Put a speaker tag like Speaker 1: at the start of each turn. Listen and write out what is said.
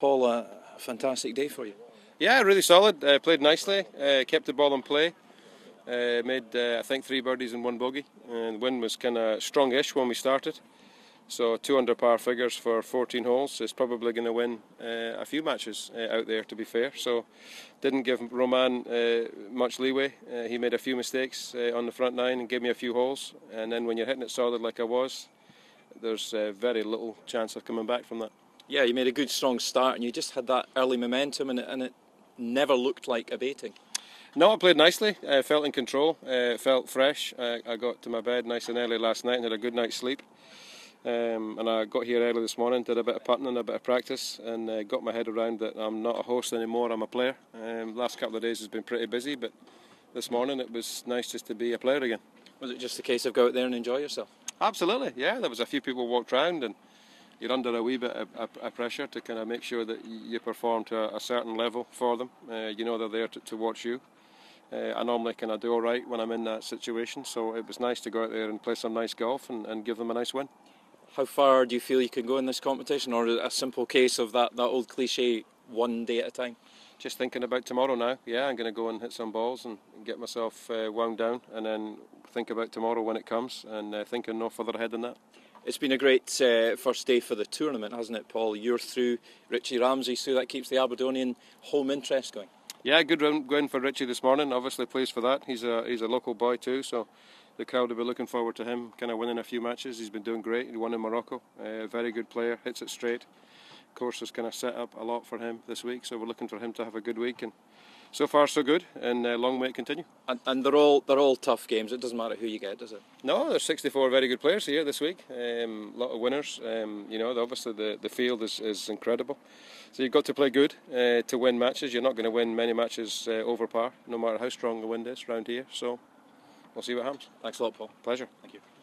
Speaker 1: Paul, a fantastic day for you.
Speaker 2: Yeah, really solid. Played nicely. Kept the ball in play. Made I think 3 birdies and 1 bogey. And the wind was kind of strongish when we started. So 2 under par figures for 14 holes is probably going to win a few matches out there, to be fair. So didn't give Roman much leeway. He made a few mistakes on the front 9 and gave me a few holes. And then when you're hitting it solid like I was, there's very little chance of coming back from that.
Speaker 1: Yeah, you made a good strong start and you just had that early momentum and it never looked like abating.
Speaker 2: No, I played nicely. I felt in control. Felt fresh. I got to my bed nice and early last night and had a good night's sleep. And I got here early this morning, did a bit of putting and a bit of practice, and got my head around that I'm not a host anymore, I'm a player. Last couple of days has been pretty busy, but this morning it was nice just to be a player again.
Speaker 1: Was it just a case of go out there and enjoy yourself?
Speaker 2: Absolutely, yeah. There was a few people walked round and you're under a wee bit of pressure to kind of make sure that you perform to a certain level for them. You know they're there to watch you. I normally kind of do all right when I'm in that situation, so it was nice to go out there and play some nice golf and give them a nice win.
Speaker 1: How far do you feel you can go in this competition, or is it a simple case of that old cliche, one day at a time?
Speaker 2: Just thinking about tomorrow now. Yeah, I'm going to go and hit some balls and get myself wound down, and then think about tomorrow when it comes, and thinking no further ahead than that.
Speaker 1: It's been a great first day for the tournament, hasn't it, Paul? You're through, Richie Ramsay's through. That keeps the Aberdonian home interest going.
Speaker 2: Yeah, good run going for Richie this morning. Obviously pleased for that. He's a local boy too, so the crowd will be looking forward to him kind of winning a few matches. He's been doing great. He won in Morocco. Very good player, hits it straight. Course is kind of set up a lot for him this week, so we're looking for him to have a good week. And so far so good, and long may it continue.
Speaker 1: And they're all tough games. It doesn't matter who you get, does it?
Speaker 2: No, there's 64 very good players here this week. A lot of winners. You know, obviously the field is incredible. So you've got to play good to win matches. You're not going to win many matches over par, no matter how strong the wind is around here. So we'll see what happens.
Speaker 1: Thanks a lot, Paul.
Speaker 2: Pleasure.
Speaker 1: Thank you.